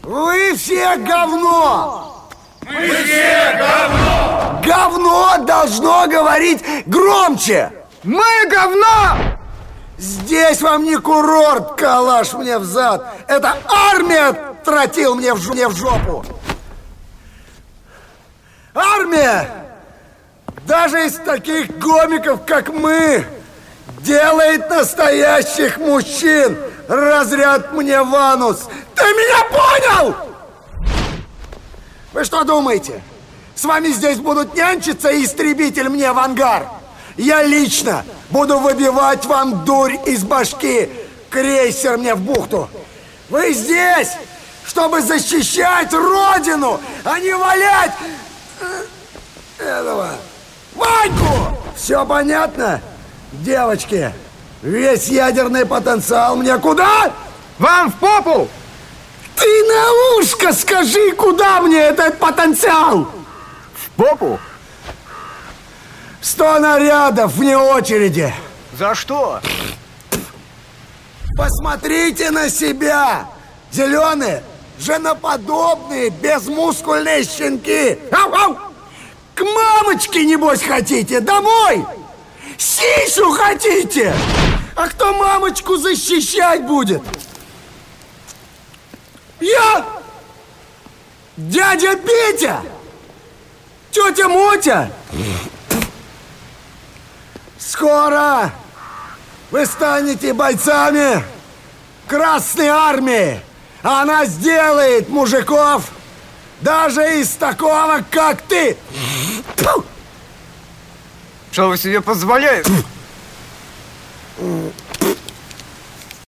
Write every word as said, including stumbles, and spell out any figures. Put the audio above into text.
Вы все говно! Мы все говно! Говно должно говорить громче! Мы говно! Здесь вам не курорт, калаш мне в зад. Это армия тротил мне в, мне в жопу. Армия! Даже из таких гомиков, как мы, делает настоящих мужчин. Разряд мне в анус. Ты меня понял? Вы что думаете? С вами здесь будут нянчиться и истребитель мне в ангар? Я лично буду выбивать вам дурь из башки. Крейсер мне в бухту. Вы здесь, чтобы защищать Родину, а не валять этого Ваньку. Все понятно, девочки? Весь ядерный потенциал мне куда? Вам в попу! Ты на ушко скажи, куда мне этот потенциал? В попу? Сто нарядов вне очереди. За что? Посмотрите на себя. Зеленые, женоподобные, безмускульные щенки. Ау, ау. К мамочке, небось, хотите? Домой? Сисю хотите? А кто мамочку защищать будет? Я? Дядя Петя? Тетя Мотя? Скоро вы станете бойцами Красной Армии. Она сделает мужиков даже из такого, как ты. Что вы себе позволяете?